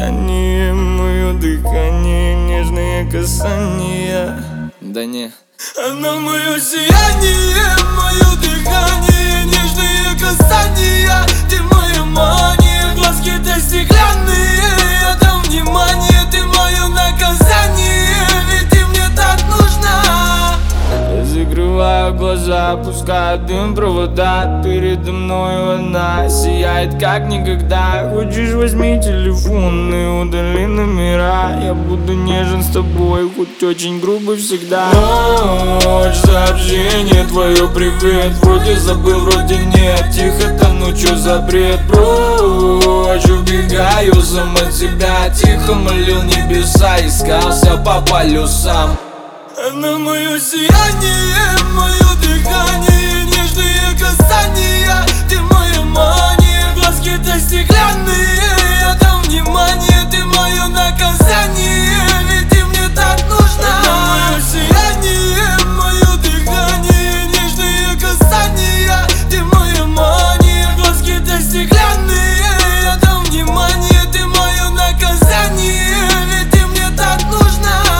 сияние, мое дыхание, нежные касания. Да не. Она мое сияние, мое дыхание, нежные касания. Ты моя мания, глазки-то стеклянные. Я дам внимание, ты мое наказание, ведь ты мне так нужна. Я закрываю глаза, пускаю дым провода. Передо мною она сияет как никогда. Хочешь, возьми телефон и удали номера. Я буду нежен с тобой, хоть очень грубо всегда. Ночь, сообщение твое, привет. Вроде забыл, вроде нет. Тихо там, ну чё за бред? Прочь, убегаю сам от себя. Тихо молил небеса, искался по полюсам. Она мое сияние, мое дыхание, нежные касания. Ты моя мания, глазки-то стеклянные. Я дам внимание, ты мое наказание, ведь ты мне так нужна. Она мое сияние, мое дыхание, нежные касания. Ты моя мания, глазки-то стеклянные. Я дам внимание, ты мое наказание, ведь ты мне так нужна.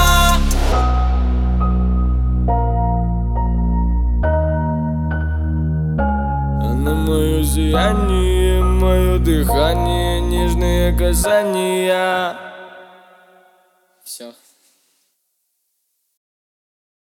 Она мое сияние, мое дыхание, нежные касания.